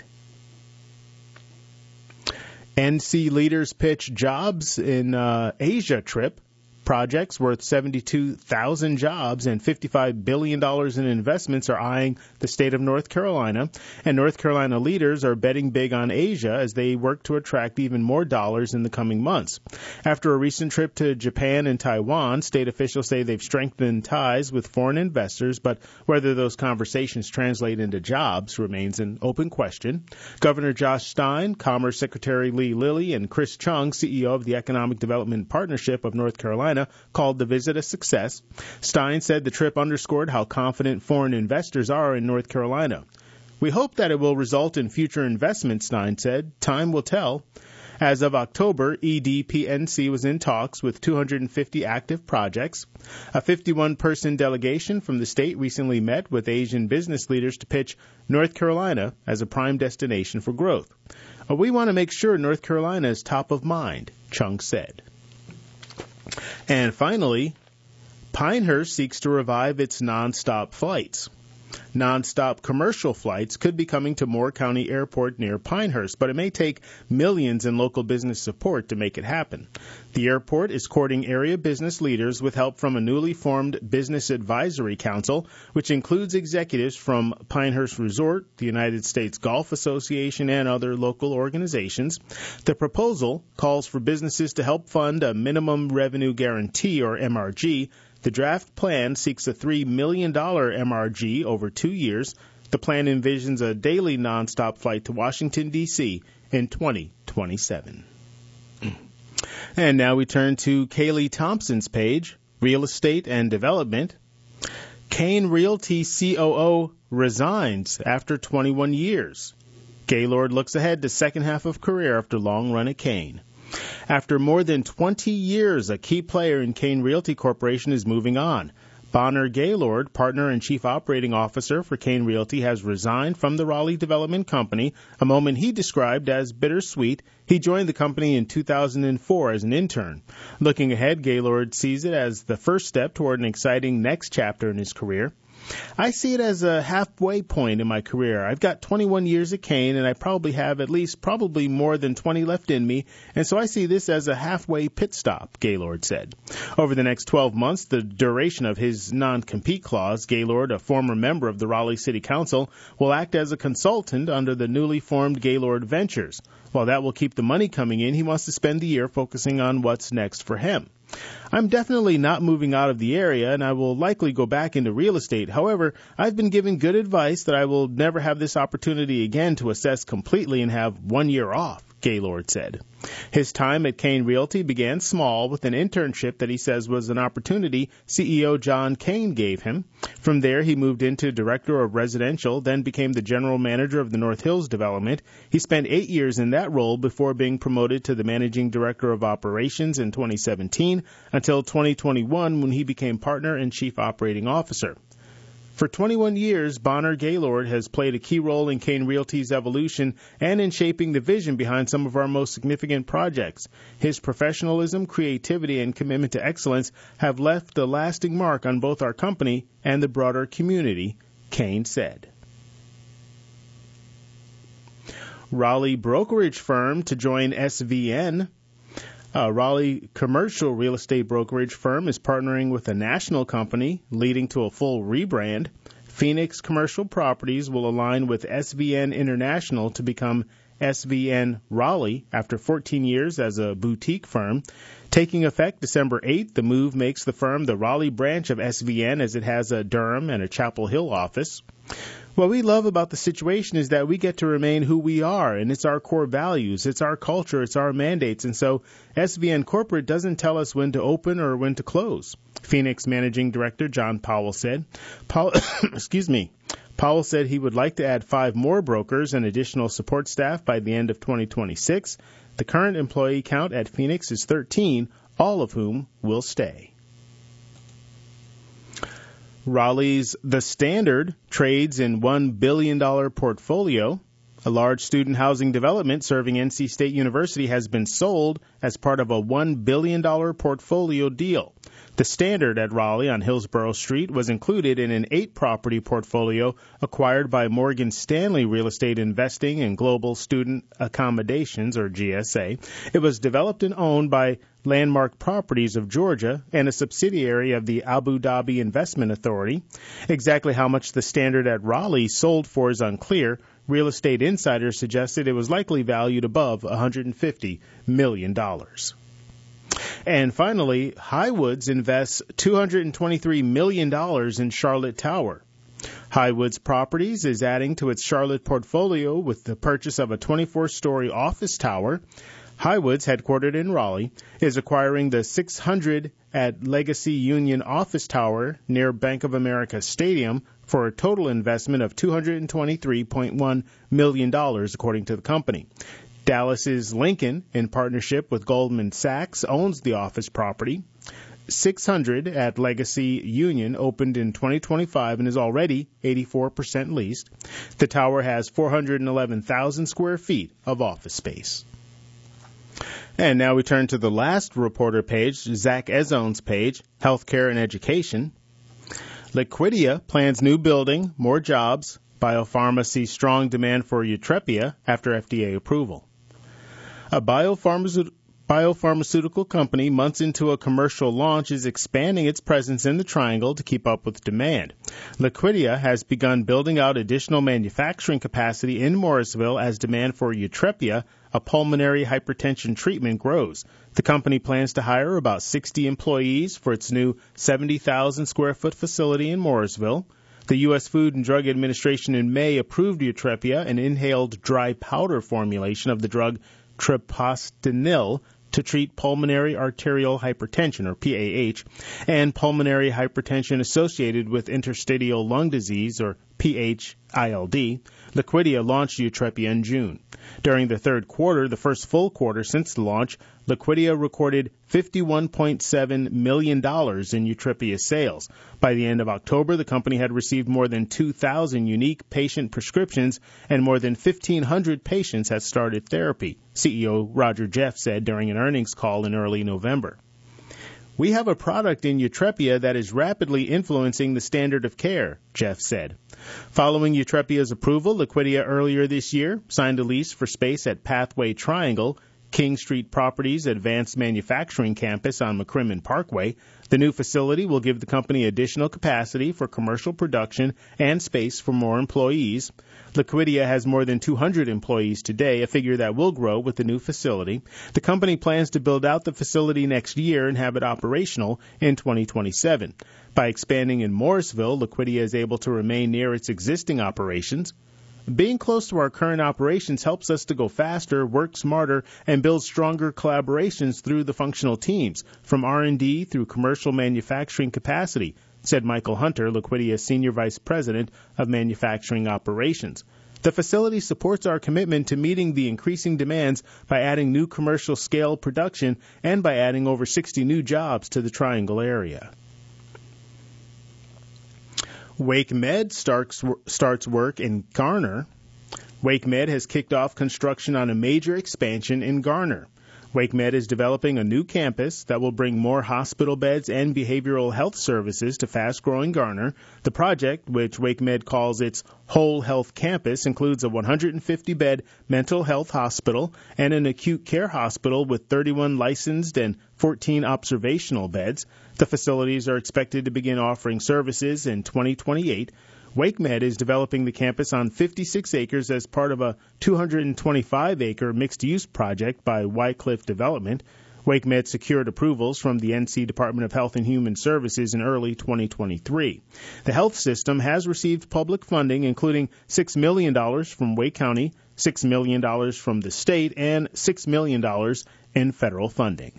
S1: N C leaders pitch jobs in uh, Asia trip. Projects worth seventy-two thousand jobs and fifty-five billion dollars in investments are eyeing the state of North Carolina, and North Carolina leaders are betting big on Asia as they work to attract even more dollars in the coming months. After a recent trip to Japan and Taiwan, state officials say they've strengthened ties with foreign investors, but whether those conversations translate into jobs remains an open question. Governor Josh Stein, Commerce Secretary Lee Lilly, and Chris Chung, C E O of the Economic Development Partnership of North Carolina, called the visit a success. Stein said the trip underscored how confident foreign investors are in North Carolina. "We hope that it will result in future investments," Stein said. "Time will tell." As of October, E D P N C was in talks with two hundred fifty active projects. A fifty-one person delegation from the state recently met with Asian business leaders to pitch North Carolina as a prime destination for growth. "We want to make sure North Carolina is top of mind," Chung said. And finally, Pinehurst seeks to revive its nonstop flights. Nonstop commercial flights could be coming to Moore County Airport near Pinehurst, but it may take millions in local business support to make it happen. The airport is courting area business leaders with help from a newly formed Business Advisory Council, which includes executives from Pinehurst Resort, the United States Golf Association, and other local organizations. The proposal calls for businesses to help fund a minimum revenue guarantee, or M R G. The draft plan seeks a three million dollars M R G over two years. The plan envisions a daily nonstop flight to Washington, D C in twenty twenty-seven. And now we turn to Kaylee Thompson's page, Real Estate and Development. Kane Realty C O O resigns after twenty-one years. Gaylord looks ahead to second half of career after long run at Kane. After more than twenty years, a key player in Kane Realty Corporation is moving on. Bonner Gaylord, partner and chief operating officer for Kane Realty, has resigned from the Raleigh Development Company, a moment he described as bittersweet. He joined the company in two thousand four as an intern. Looking ahead, Gaylord sees it as the first step toward an exciting next chapter in his career. I see it as a halfway point in my career. I've got twenty-one years at Kane, and I probably have at least probably more than twenty left in me, and so I see this as a halfway pit stop, Gaylord said. Over the next twelve months, the duration of his non-compete clause, Gaylord, a former member of the Raleigh City Council, will act as a consultant under the newly formed Gaylord Ventures. While that will keep the money coming in, he wants to spend the year focusing on what's next for him. I'm definitely not moving out of the area, and I will likely go back into real estate. However, I've been given good advice that I will never have this opportunity again to assess completely and have one year off, Gaylord said. His time at Kane Realty began small with an internship that he says was an opportunity C E O John Kane gave him. From there, he moved into director of residential, then became the general manager of the North Hills development. He spent eight years in that role before being promoted to the managing director of operations in twenty seventeen until twenty twenty-one when he became partner and chief operating officer. For twenty-one years, Bonner Gaylord has played a key role in Kane Realty's evolution and in shaping the vision behind some of our most significant projects. His professionalism, creativity, and commitment to excellence have left a lasting mark on both our company and the broader community, Kane said. Raleigh brokerage firm to join S V N. A Raleigh commercial real estate brokerage firm is partnering with a national company, leading to a full rebrand. Phoenix Commercial Properties will align with S V N International to become S V N Raleigh after fourteen years as a boutique firm. Taking effect December eighth, the move makes the firm the Raleigh branch of S V N, as it has a Durham and a Chapel Hill office. What we love about the situation is that we get to remain who we are, and it's our core values, it's our culture, it's our mandates, and so S V N Corporate doesn't tell us when to open or when to close. Phoenix Managing Director John Powell said. Powell, excuse me. Powell said he would like to add five more brokers and additional support staff by the end of twenty twenty-six. The current employee count at Phoenix is thirteen, all of whom will stay. Raleigh's The Standard trades in one billion dollars portfolio. A large student housing development serving N C State University has been sold as part of a one billion dollars portfolio deal. The Standard at Raleigh on Hillsborough Street was included in an eight-property portfolio acquired by Morgan Stanley Real Estate Investing and Global Student Accommodations, or G S A. It was developed and owned by Landmark Properties of Georgia and a subsidiary of the Abu Dhabi Investment Authority. Exactly how much the Standard at Raleigh sold for is unclear. Real Estate Insider suggested it was likely valued above one hundred fifty million dollars. And finally, Highwoods invests two hundred twenty-three million dollars in Charlotte Tower. Highwoods Properties is adding to its Charlotte portfolio with the purchase of a twenty-four story office tower. Highwoods, headquartered in Raleigh, is acquiring the six hundred at Legacy Union office tower near Bank of America Stadium for a total investment of two hundred twenty-three point one million dollars, according to the company. Dallas's Lincoln, in partnership with Goldman Sachs, owns the office property. six hundred at Legacy Union opened in twenty twenty-five and is already eighty-four percent leased. The tower has four hundred eleven thousand square feet of office space. And now we turn to the last reporter page, Zach Ezone's page, Healthcare and Education. Liquidia plans new building, more jobs. Biopharma sees strong demand for Yutrepia after F D A approval. A biopharmaceutical biopharmaceutical company, months into a commercial launch, is expanding its presence in the Triangle to keep up with demand. Liquidia has begun building out additional manufacturing capacity in Morrisville as demand for Yutrepia, a pulmonary hypertension treatment, grows. The company plans to hire about sixty employees for its new seventy thousand square foot facility in Morrisville. The U S Food and Drug Administration in May approved Yutrepia, an inhaled dry powder formulation of the drug treprostinil, to treat pulmonary arterial hypertension, or P A H, and pulmonary hypertension associated with interstitial lung disease, or P H I L D. Liquidia launched Yutrepia in June. During the third quarter, the first full quarter since the launch, Liquidia recorded fifty-one point seven million dollars in Yutrepia sales. By the end of October, the company had received more than two thousand unique patient prescriptions and more than fifteen hundred patients had started therapy, C E O Roger Jeff said during an earnings call in early November. "We have a product in Yutrepia that is rapidly influencing the standard of care," Jeff said. Following Yutrepia's approval, Liquidia earlier this year signed a lease for space at Pathway Triangle, King Street Properties' advanced manufacturing campus on McCrimmon Parkway. The new facility will give the company additional capacity for commercial production and space for more employees. Liquidia has more than two hundred employees today, a figure that will grow with the new facility. The company plans to build out the facility next year and have it operational in twenty twenty-seven. By expanding in Morrisville, Liquidia is able to remain near its existing operations. "Being close to our current operations helps us to go faster, work smarter, and build stronger collaborations through the functional teams, from R and D through commercial manufacturing capacity," said Michael Hunter, Liquidia's Senior Vice President of Manufacturing Operations. "The facility supports our commitment to meeting the increasing demands by adding new commercial-scale production and by adding over sixty new jobs to the Triangle area." WakeMed starts, starts work in Garner. WakeMed has kicked off construction on a major expansion in Garner. WakeMed is developing a new campus that will bring more hospital beds and behavioral health services to fast-growing Garner. The project, which WakeMed calls its Whole Health Campus, includes a one hundred fifty bed mental health hospital and an acute care hospital with thirty-one licensed and fourteen observational beds. The facilities are expected to begin offering services in twenty twenty-eight. WakeMed is developing the campus on fifty-six acres as part of a two hundred twenty-five acre mixed-use project by Wycliffe Development. WakeMed secured approvals from the N C Department of Health and Human Services in early twenty twenty-three. The health system has received public funding, including six million dollars from Wake County, six million dollars from the state, and six million dollars in federal funding.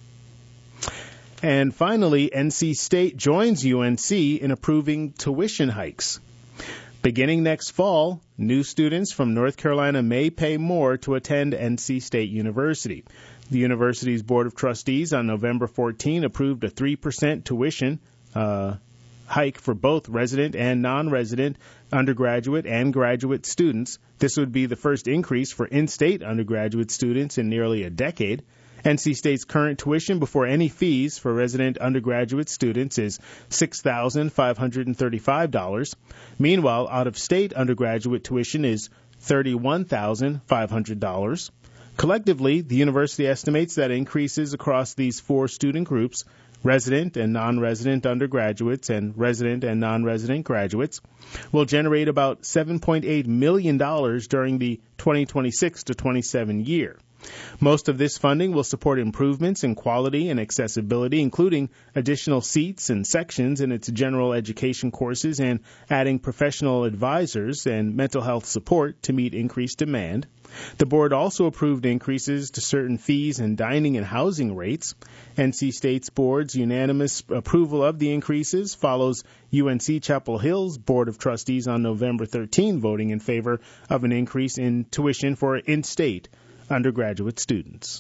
S1: And finally, N C State joins U N C in approving tuition hikes. Beginning next fall, new students from North Carolina may pay more to attend N C State University. The university's Board of Trustees on November fourteenth approved a three percent tuition uh, hike for both resident and non-resident undergraduate and graduate students. This would be the first increase for in-state undergraduate students in nearly a decade. N C State's current tuition before any fees for resident undergraduate students is six thousand five hundred thirty-five dollars. Meanwhile, out-of-state undergraduate tuition is thirty-one thousand five hundred dollars. Collectively, the university estimates that increases across these four student groups, resident and non-resident undergraduates and resident and non-resident graduates, will generate about seven point eight million dollars during the twenty twenty-six to twenty-seven year. Most of this funding will support improvements in quality and accessibility, including additional seats and sections in its general education courses and adding professional advisors and mental health support to meet increased demand. The board also approved increases to certain fees and dining and housing rates. N C State's board's unanimous approval of the increases follows U N C Chapel Hill's Board of Trustees on November thirteenth voting in favor of an increase in tuition for in-state undergraduate students.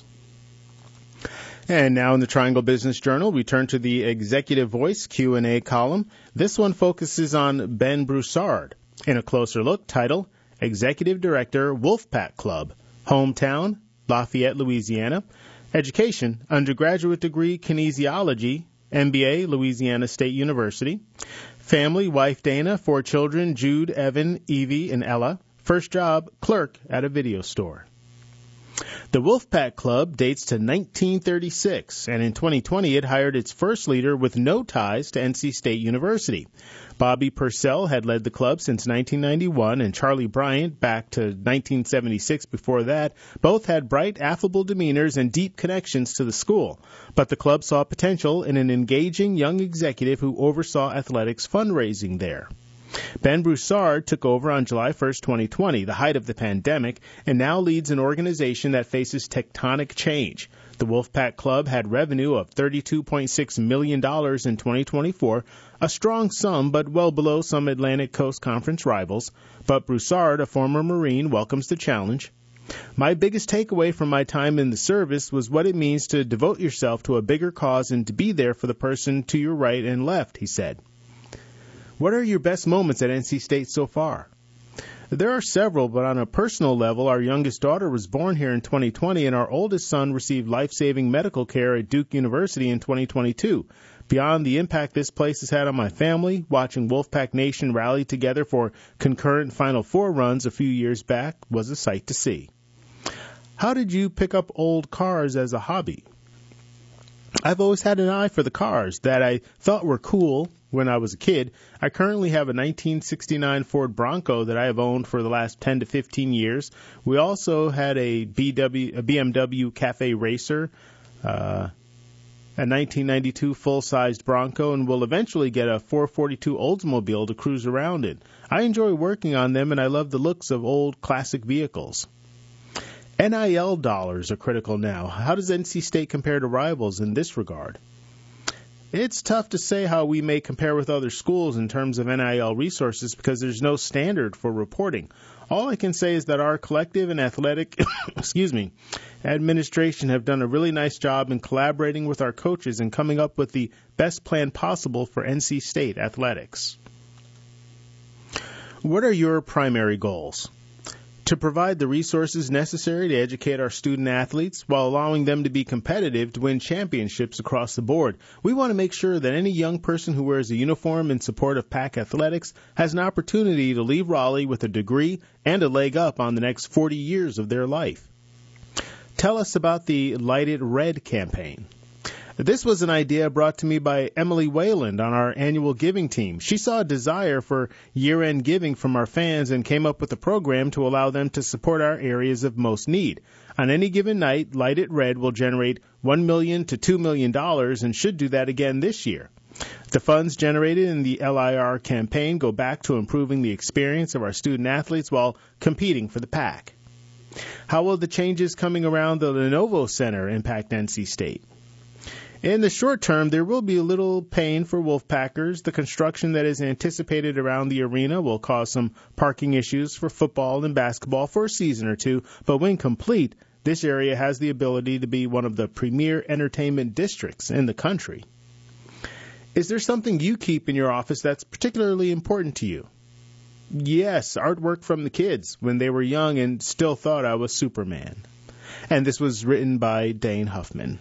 S1: And now in the Triangle Business Journal, we turn to the Executive Voice Q and A column. This one focuses on Ben Broussard in a closer look titled Executive Director, Wolfpack Club, Hometown, Lafayette, Louisiana. Education, undergraduate degree, kinesiology, M B A, Louisiana State University. Family, wife Dana, four children, Jude, Evan, Evie, and Ella. First job, clerk at a video store. The Wolfpack Club dates to nineteen thirty-six, and in twenty twenty it hired its first leader with no ties to N C State University. Bobby Purcell had led the club since nineteen ninety-one, and Charlie Bryant back to nineteen seventy-six before that. Both had bright, affable demeanors and deep connections to the school. But the club saw potential in an engaging young executive who oversaw athletics fundraising there. Ben Broussard took over on July first, twenty twenty, the height of the pandemic, and now leads an organization that faces tectonic change. The Wolfpack Club had revenue of thirty-two point six million dollars in twenty twenty-four, a strong sum but well below some Atlantic Coast Conference rivals. But Broussard, a former Marine, welcomes the challenge. My biggest takeaway from my time in the service was what it means to devote yourself to a bigger cause and to be there for the person to your right and left, he said. What are your best moments at N C State so far? There are several, but on a personal level, our youngest daughter was born here in twenty twenty, and our oldest son received life-saving medical care at Duke University in twenty twenty-two. Beyond the impact this place has had on my family, watching Wolfpack Nation rally together for concurrent Final Four runs a few years back was a sight to see. How did you pick up old cars as a hobby? I've always had an eye for the cars that I thought were cool when I was a kid. I currently have a nineteen sixty-nine Ford Bronco that I have owned for the last ten to fifteen years. We also had a, B W, a B M W Cafe Racer, uh, a nineteen ninety-two full-sized Bronco, and will eventually get a four forty-two Oldsmobile to cruise around in. I enjoy working on them, and I love the looks of old classic vehicles. N I L dollars are critical now. How does N C State compare to rivals in this regard? It's tough to say how we may compare with other schools in terms of N I L resources because there's no standard for reporting. All I can say is that our collective and athletic excuse me, administration have done a really nice job in collaborating with our coaches and coming up with the best plan possible for N C State athletics. What are your primary goals? To provide the resources necessary to educate our student athletes while allowing them to be competitive to win championships across the board. We want to make sure that any young person who wears a uniform in support of Pack Athletics has an opportunity to leave Raleigh with a degree and a leg up on the next forty years of their life. Tell us about the Light It Red campaign. This was an idea brought to me by Emily Wayland on our annual giving team. She saw a desire for year-end giving from our fans and came up with a program to allow them to support our areas of most need. On any given night, Light It Red will generate one million dollars to two million dollars and should do that again this year. The funds generated in the L I R campaign go back to improving the experience of our student athletes while competing for the Pack. How will the changes coming around the Lenovo Center impact N C State? In the short term, there will be a little pain for Wolfpackers. The construction that is anticipated around the arena will cause some parking issues for football and basketball for a season or two, but when complete, this area has the ability to be one of the premier entertainment districts in the country. Is there something you keep in your office that's particularly important to you? Yes, artwork from the kids when they were young and still thought I was Superman. And this was written by Dane Huffman.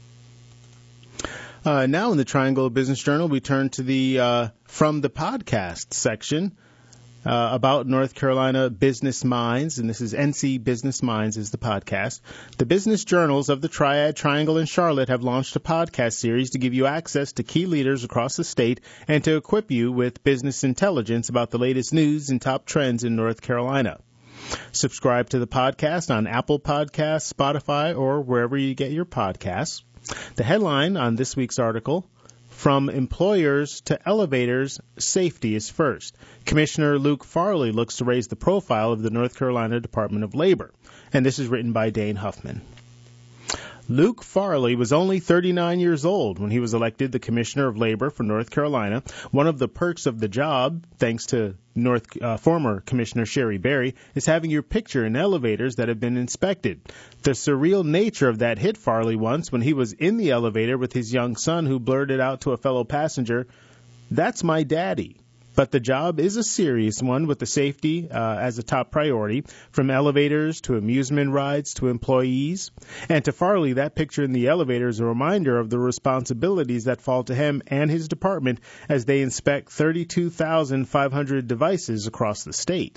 S1: Uh, now in the Triangle Business Journal, we turn to the uh, From the Podcast section uh, about North Carolina Business Minds, and this is N C Business Minds is the podcast. The business journals of the Triad, Triangle, and Charlotte have launched a podcast series to give you access to key leaders across the state and to equip you with business intelligence about the latest news and top trends in North Carolina. Subscribe to the podcast on Apple Podcasts, Spotify, or wherever you get your podcasts. The headline on this week's article, From Employers to Elevators, Safety is First. Commissioner Luke Farley looks to raise the profile of the North Carolina Department of Labor. And this is written by Dane Huffman. Luke Farley was only thirty-nine years old when he was elected the Commissioner of Labor for North Carolina. One of the perks of the job, thanks to North uh, former Commissioner Sherry Berry, is having your picture in elevators that have been inspected. The surreal nature of that hit Farley once when he was in the elevator with his young son who blurted out to a fellow passenger, "That's my daddy." But the job is a serious one with the safety uh, as a top priority, from elevators to amusement rides to employees. And to Farley, that picture in the elevator is a reminder of the responsibilities that fall to him and his department as they inspect thirty-two thousand five hundred devices across the state.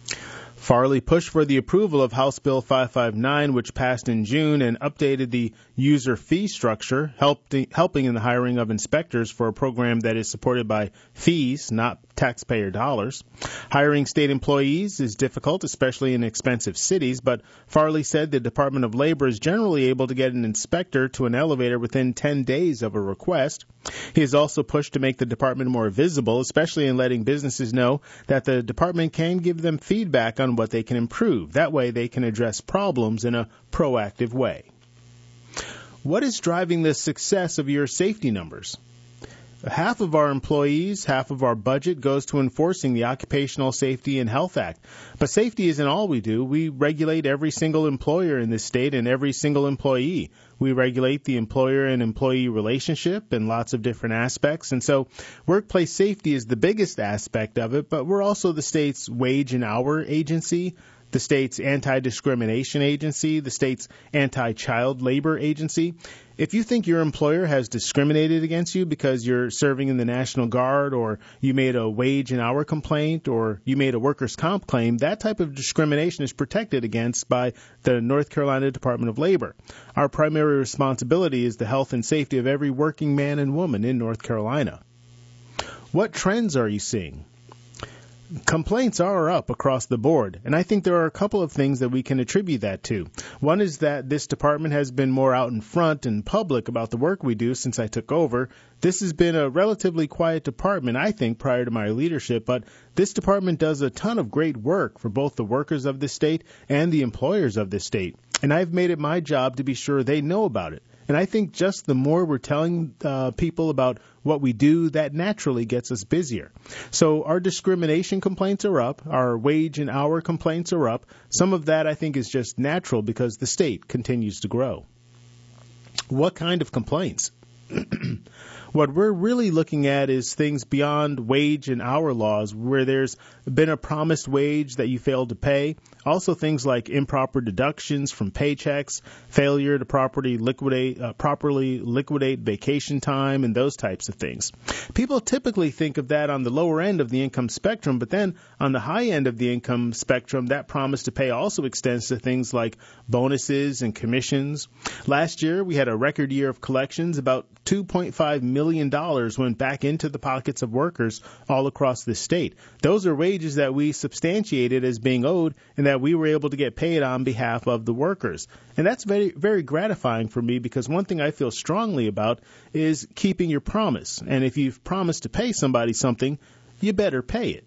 S1: Farley pushed for the approval of House Bill five fifty-nine, which passed in June and updated the user fee structure, helped, helping in the hiring of inspectors for a program that is supported by fees, not taxpayer dollars. Hiring state employees is difficult, especially in expensive cities, but Farley said the Department of Labor is generally able to get an inspector to an elevator within ten days of a request. He has also pushed to make the department more visible, especially in letting businesses know that the department can give them feedback on what they can improve. That way they can address problems in a proactive way. What is driving the success of your safety numbers? Half of our employees, half of our budget goes to enforcing the Occupational Safety and Health Act. But safety isn't all we do. We regulate every single employer in this state and every single employee. We regulate the employer and employee relationship in lots of different aspects. And so workplace safety is the biggest aspect of it, but we're also the state's wage and hour agency, the state's anti-discrimination agency, the state's anti-child labor agency. If you think your employer has discriminated against you because you're serving in the National Guard, or you made a wage and hour complaint, or you made a workers' comp claim, that type of discrimination is protected against by the North Carolina Department of Labor. Our primary responsibility is the health and safety of every working man and woman in North Carolina. What trends are you seeing? Complaints are up across the board, and I think there are a couple of things that we can attribute that to. One is that this department has been more out in front and public about the work we do since I took over. This has been a relatively quiet department, I think, prior to my leadership, but this department does a ton of great work for both the workers of this state and the employers of this state, and I've made it my job to be sure they know about it. And I think just the more we're telling uh, people about what we do, that naturally gets us busier. So our discrimination complaints are up. Our wage and hour complaints are up. Some of that, I think, is just natural because the state continues to grow. What kind of complaints? What we're really looking at is things beyond wage and hour laws, where there's been a promised wage that you failed to pay. Also things like improper deductions from paychecks, failure to properly liquidate, uh, properly liquidate vacation time, and those types of things. People typically think of that on the lower end of the income spectrum, but then on the high end of the income spectrum, that promise to pay also extends to things like bonuses and commissions. Last year, we had a record year of collections. About two point five million dollars went back into the pockets of workers all across the state. Those are wages that we substantiated as being owed and that we were able to get paid on behalf of the workers. And that's very, very gratifying for me, because one thing I feel strongly about is keeping your promise. And if you've promised to pay somebody something, you better pay it.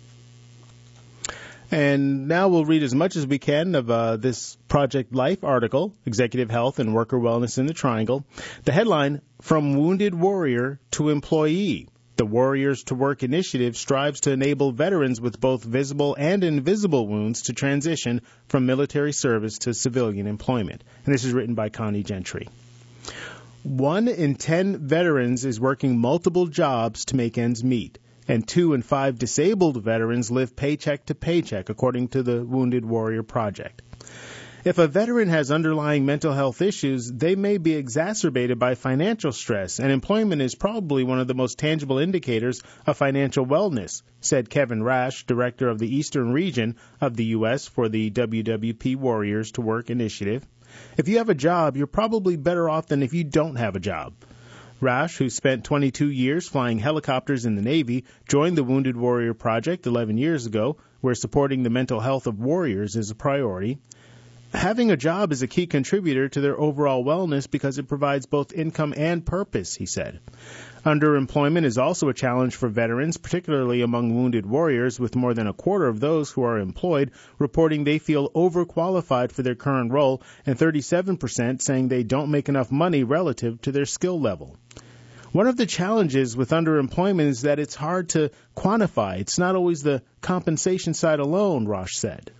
S1: And now we'll read as much as we can of uh, this Project Life article, Executive Health and Worker Wellness in the Triangle. The headline, From Wounded Warrior to Employee. The Warriors to Work initiative strives to enable veterans with both visible and invisible wounds to transition from military service to civilian employment. And this is written by Connie Gentry. One in ten veterans is working multiple jobs to make ends meet, and two in five disabled veterans live paycheck to paycheck, according to the Wounded Warrior Project. If a veteran has underlying mental health issues, they may be exacerbated by financial stress, and employment is probably one of the most tangible indicators of financial wellness, said Kevin Rash, director of the Eastern Region of the U S for the W W P Warriors to Work initiative. If you have a job, you're probably better off than if you don't have a job. Rash, who spent twenty-two years flying helicopters in the Navy, joined the Wounded Warrior Project eleven years ago, where supporting the mental health of warriors is a priority. Having a job is a key contributor to their overall wellness because it provides both income and purpose, he said. Underemployment is also a challenge for veterans, particularly among wounded warriors, with more than a quarter of those who are employed reporting they feel overqualified for their current role, and thirty-seven percent saying they don't make enough money relative to their skill level. One of the challenges with underemployment is that it's hard to quantify. It's not always the compensation side alone, Rosh said.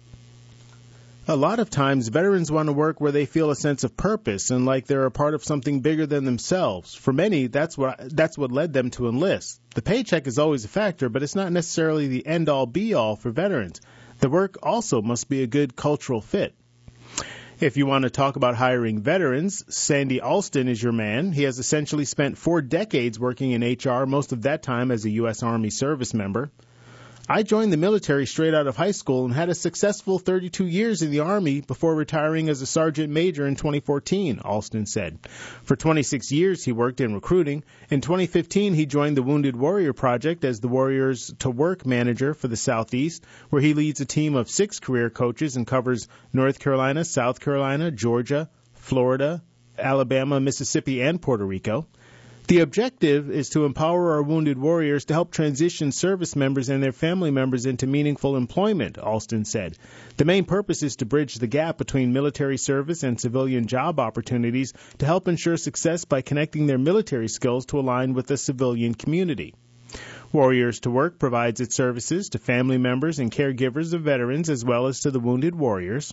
S1: A lot of times, veterans want to work where they feel a sense of purpose and like they're a part of something bigger than themselves. For many, that's what that's what led them to enlist. The paycheck is always a factor, but it's not necessarily the end-all, be-all for veterans. The work also must be a good cultural fit. If you want to talk about hiring veterans, Sandy Alston is your man. He has essentially spent four decades working in H R, most of that time as a U S Army service member. I joined the military straight out of high school and had a successful thirty-two years in the Army before retiring as a sergeant major in twenty fourteen, Alston said. For twenty-six years, he worked in recruiting. In twenty fifteen, he joined the Wounded Warrior Project as the Warriors to Work manager for the Southeast, where he leads a team of six career coaches and covers North Carolina, South Carolina, Georgia, Florida, Alabama, Mississippi, and Puerto Rico. The objective is to empower our wounded warriors to help transition service members and their family members into meaningful employment, Alston said. The main purpose is to bridge the gap between military service and civilian job opportunities to help ensure success by connecting their military skills to align with the civilian community. Warriors to Work provides its services to family members and caregivers of veterans as well as to the wounded warriors.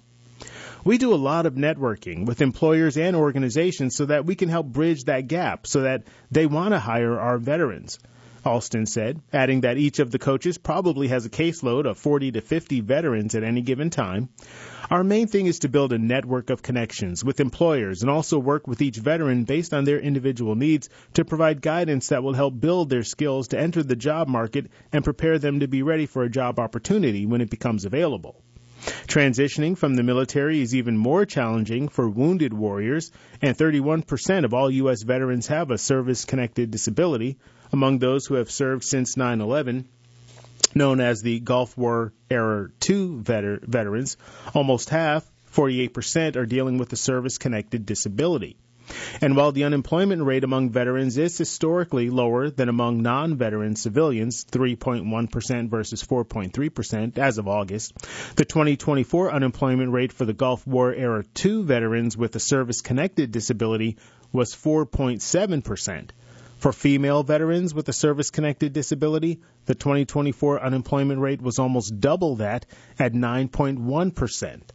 S1: We do a lot of networking with employers and organizations so that we can help bridge that gap so that they want to hire our veterans, Alston said, adding that each of the coaches probably has a caseload of forty to fifty veterans at any given time. Our main thing is to build a network of connections with employers and also work with each veteran based on their individual needs to provide guidance that will help build their skills to enter the job market and prepare them to be ready for a job opportunity when it becomes available. Transitioning from the military is even more challenging for wounded warriors, and thirty-one percent of all U S veterans have a service-connected disability. Among those who have served since nine eleven, known as the Gulf War Era two veter- veterans, almost half, forty-eight percent, are dealing with a service-connected disability. And while the unemployment rate among veterans is historically lower than among non-veteran civilians, three point one percent versus four point three percent as of August, the twenty twenty-four unemployment rate for the Gulf War Era two veterans with a service-connected disability was four point seven percent. For female veterans with a service-connected disability, the twenty twenty-four unemployment rate was almost double that at nine point one percent.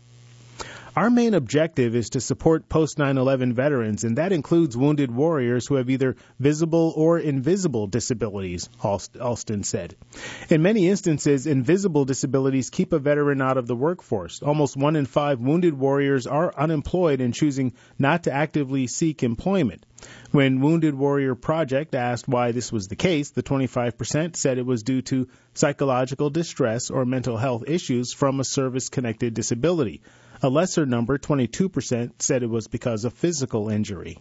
S1: Our main objective is to support post nine eleven veterans, and that includes wounded warriors who have either visible or invisible disabilities, Alston said. In many instances, invisible disabilities keep a veteran out of the workforce. Almost one in five wounded warriors are unemployed and choosing not to actively seek employment. When Wounded Warrior Project asked why this was the case, the twenty-five percent said it was due to psychological distress or mental health issues from a service-connected disability. A lesser number, twenty-two percent, said it was because of physical injury.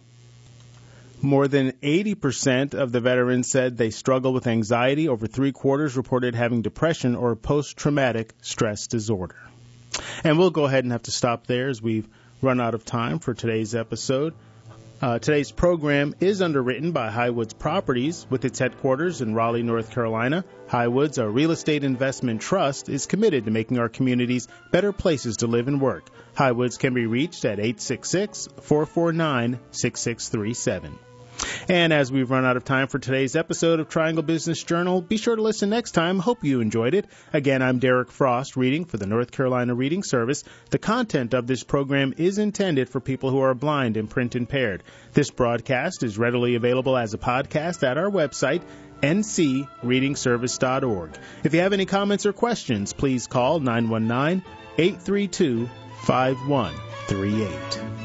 S1: More than eighty percent of the veterans said they struggle with anxiety. Over three-quarters reported having depression or post-traumatic stress disorder. And we'll go ahead and have to stop there as we've run out of time for today's episode. Uh, today's program is underwritten by Highwoods Properties with its headquarters in Raleigh, North Carolina. Highwoods, a real estate investment trust, is committed to making our communities better places to live and work. Highwoods can be reached at eight six six, four four nine, six six three seven. And as we've run out of time for today's episode of Triangle Business Journal, be sure to listen next time. Hope you enjoyed it. Again, I'm Derek Frost, reading for the North Carolina Reading Service. The content of this program is intended for people who are blind and print impaired. This broadcast is readily available as a podcast at our website, n c reading service dot org. If you have any comments or questions, please call nine one nine, eight three two, five one three eight.